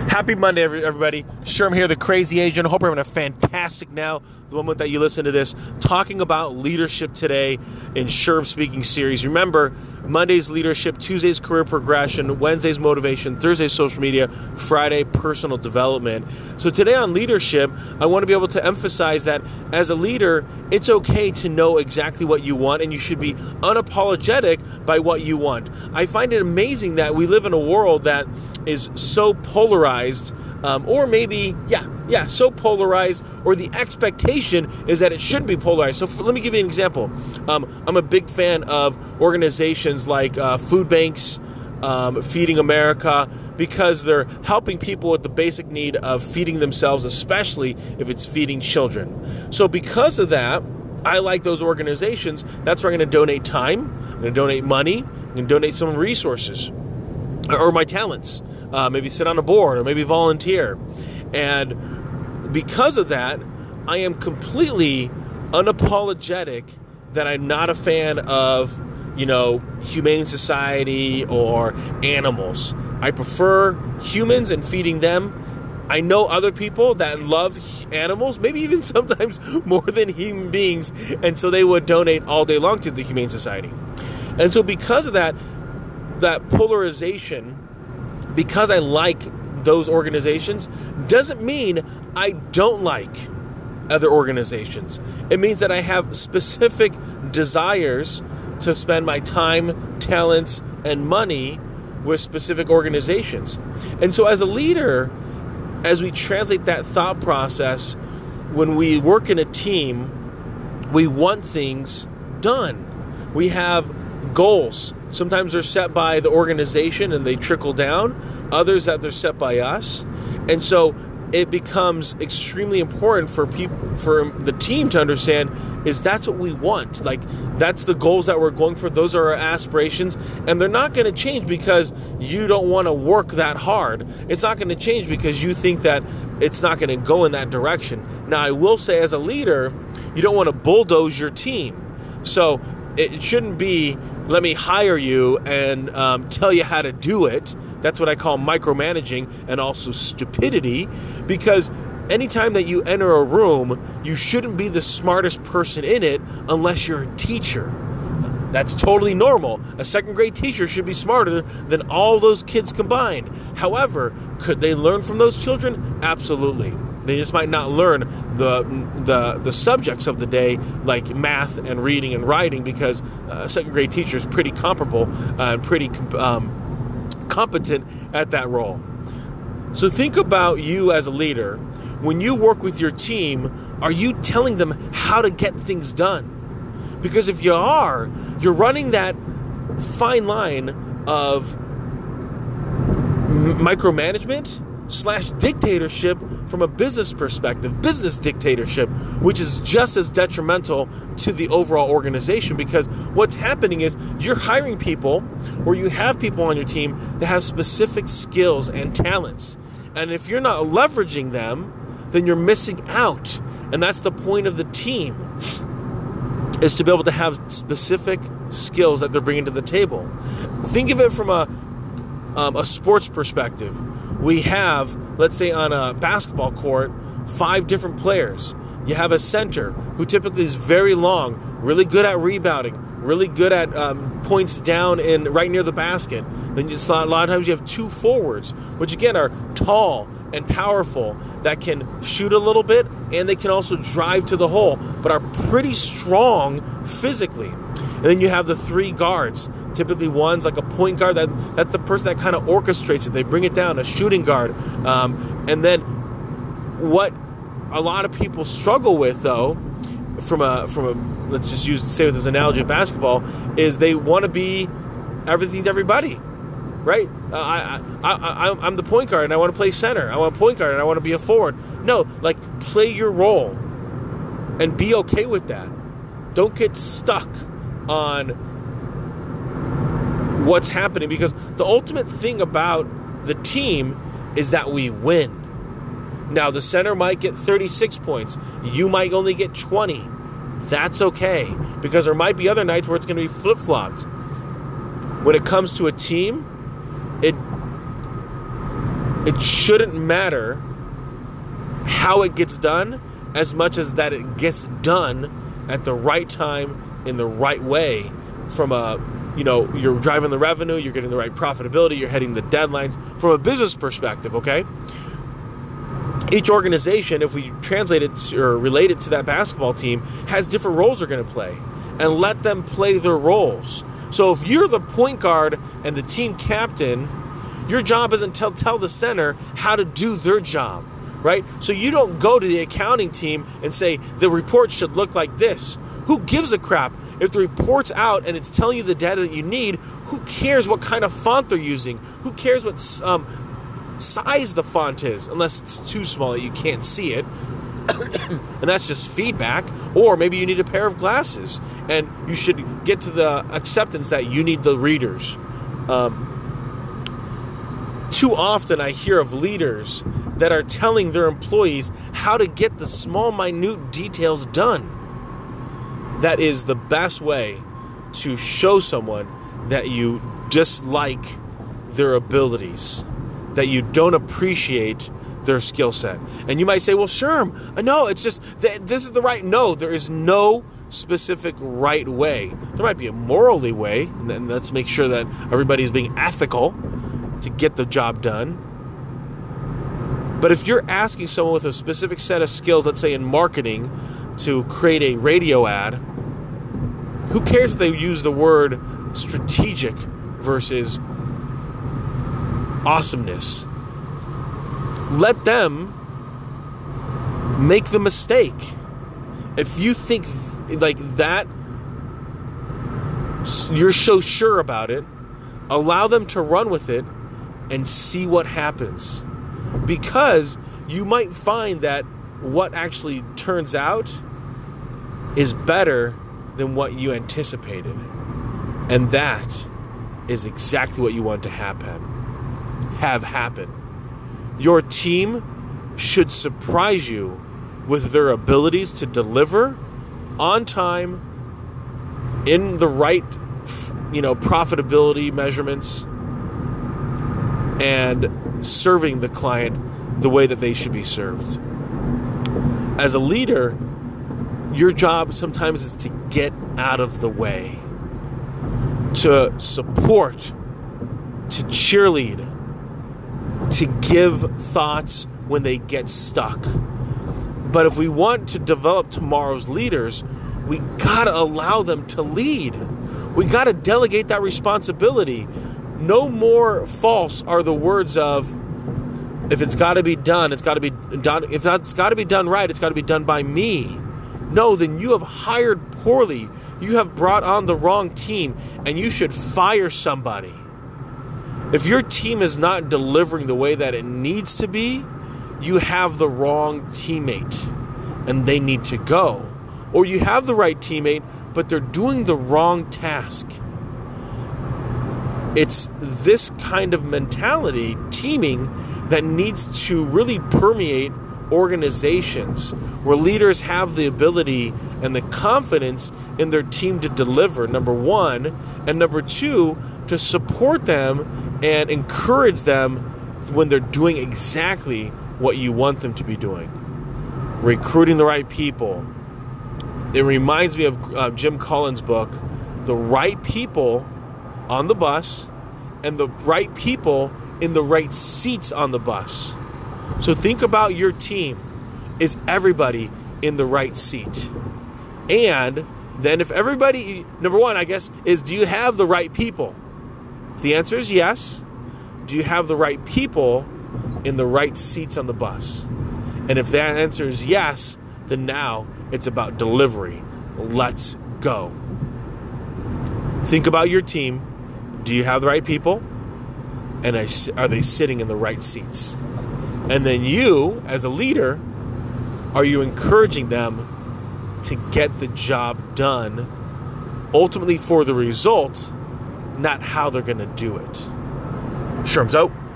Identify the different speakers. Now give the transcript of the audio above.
Speaker 1: Happy Monday, everybody. Sherm here, the Crazy Asian. Hope you're having a fantastic now, the moment that you listen to this, talking about leadership today in Sherm Speaking Series. Remember, Monday's leadership, Tuesday's career progression, Wednesday's motivation, Thursday's social media, Friday personal development. So today on leadership, I want to be able to emphasize that as a leader, it's okay to know exactly what you want, and you should be unapologetic by what you want. I find it amazing that we live in a world that is so polarized, or maybe, so polarized, or the expectation is that it shouldn't be polarized. So let me give you an example. I'm a big fan of organizations like food banks, Feeding America, because they're helping people with the basic need of feeding themselves, especially if it's feeding children. So because of that, I like those organizations. That's where I'm going to donate time, I'm going to donate money, I'm going to donate some resources, or my talents. Maybe sit on a board or maybe volunteer. And because of that, I am completely unapologetic that I'm not a fan of, humane society or animals. I prefer humans and feeding them. I know other people that love animals, maybe even sometimes more than human beings, and so they would donate all day long to the Humane Society. And so because of that polarization, because I like those organizations, doesn't mean I don't like other organizations. It means that I have specific desires to spend my time, talents, and money with specific organizations. And so as a leader, as we translate that thought process, when we work in a team, we want things done. We have goals. Sometimes they're set by the organization and they trickle down. Others that they're set by us. And so it becomes extremely important for the team to understand is that's what we want. Like, that's the goals that we're going for. Those are our aspirations. And they're not going to change because you don't want to work that hard. It's not going to change because you think that it's not going to go in that direction. Now, I will say as a leader, you don't want to bulldoze your team. So it shouldn't be, let me hire you and tell you how to do it. That's what I call micromanaging and also stupidity, because anytime that you enter a room, you shouldn't be the smartest person in it unless you're a teacher. That's totally normal. A second grade teacher should be smarter than all those kids combined. However, could they learn from those children? Absolutely. They just might not learn the subjects of the day, like math and reading and writing, because a second grade teacher is pretty comparable and pretty competent at that role. So think about you as a leader. When you work with your team, are you telling them how to get things done? Because if you are, you're running that fine line of micromanagement / dictatorship from a business perspective, business dictatorship, which is just as detrimental to the overall organization, because what's happening is you're hiring people, or you have people on your team that have specific skills and talents. And if you're not leveraging them, then you're missing out. And that's the point of the team, is to be able to have specific skills that they're bringing to the table. Think of it from a sports perspective. We have, let's say on a basketball court, 5 different players. You have a center who typically is very long, really good at rebounding, really good at points down and right near the basket. Then a lot of times you have 2 forwards, which again are tall and powerful, that can shoot a little bit, and they can also drive to the hole, but are pretty strong physically. And then you have the 3 guards. Typically one's like a point guard, that's the person that kind of orchestrates it. They bring it down, a shooting guard. And then what a lot of people struggle with, though, from a let's just say with this analogy of basketball, is they want to be everything to everybody, right? I'm the point guard and I want to play center. I want a point guard and I want to be a forward. No, like, play your role and be okay with that. Don't get stuck on what's happening, because the ultimate thing about the team is that we win. Now, the center might get 36 points. You might only get 20. That's okay, because there might be other nights where it's going to be flip-flopped. When it comes to a team, It shouldn't matter how it gets done as much as that it gets done at the right time in the right way from you're driving the revenue, you're getting the right profitability, you're hitting the deadlines from a business perspective, okay? Each organization, if we translate it or relate it to that basketball team, has different roles they're going to play, and let them play their roles. So if you're the point guard and the team captain, your job isn't to tell the center how to do their job, right? So you don't go to the accounting team and say, the report should look like this. Who gives a crap? If the report's out and it's telling you the data that you need, who cares what kind of font they're using? Who cares what size the font is, unless it's too small that you can't see it? And that's just feedback. Or maybe you need a pair of glasses, and you should get to the acceptance that you need the readers. Too often I hear of leaders that are telling their employees how to get the small, minute details done. That is the best way to show someone that you dislike their abilities, that you don't appreciate their skill set. And you might say, well, Sherm, no, it's just, this is the right. No, there is no specific right way. There might be a morally way, and then let's make sure that everybody's being ethical to get the job done. But if you're asking someone with a specific set of skills, let's say in marketing, to create a radio ad, who cares if they use the word strategic versus awesomeness? Let them make the mistake. If you think like that, you're so sure about it, allow them to run with it and see what happens. Because you might find that what actually turns out is better than what you anticipated. And that is exactly what you want to have happen. Your team should surprise you with their abilities to deliver on time, in the right, profitability measurements, and serving the client the way that they should be served. As a leader, your job sometimes is to get out of the way, to support, to cheerlead, to give thoughts when they get stuck. But if we want to develop tomorrow's leaders, we gotta allow them to lead. We gotta delegate that responsibility. No more false are the words of, if it's got to be done, it's got to be done. If that's got to be done right, it's got to be done by me. No, then you have hired poorly. You have brought on the wrong team, and you should fire somebody. If your team is not delivering the way that it needs to be, you have the wrong teammate, and they need to go. Or you have the right teammate, but they're doing the wrong task. It's this kind of mentality, teaming, that needs to really permeate organizations where leaders have the ability and the confidence in their team to deliver, number one, and number two, to support them and encourage them when they're doing exactly what you want them to be doing. Recruiting the right people. It reminds me of Jim Collins' book, The Right People on the Bus and the Right People in the Right Seats on the Bus. So think about your team. Is everybody in the right seat? And then if everybody, number one, I guess, is do you have the right people? If the answer is yes, do you have the right people in the right seats on the bus? And if that answer is yes, then now it's about delivery. Let's go. Think about your team. Do you have the right people? And are they sitting in the right seats? And then you, as a leader, are you encouraging them to get the job done, ultimately for the result, not how they're going to do it? Sherm's out.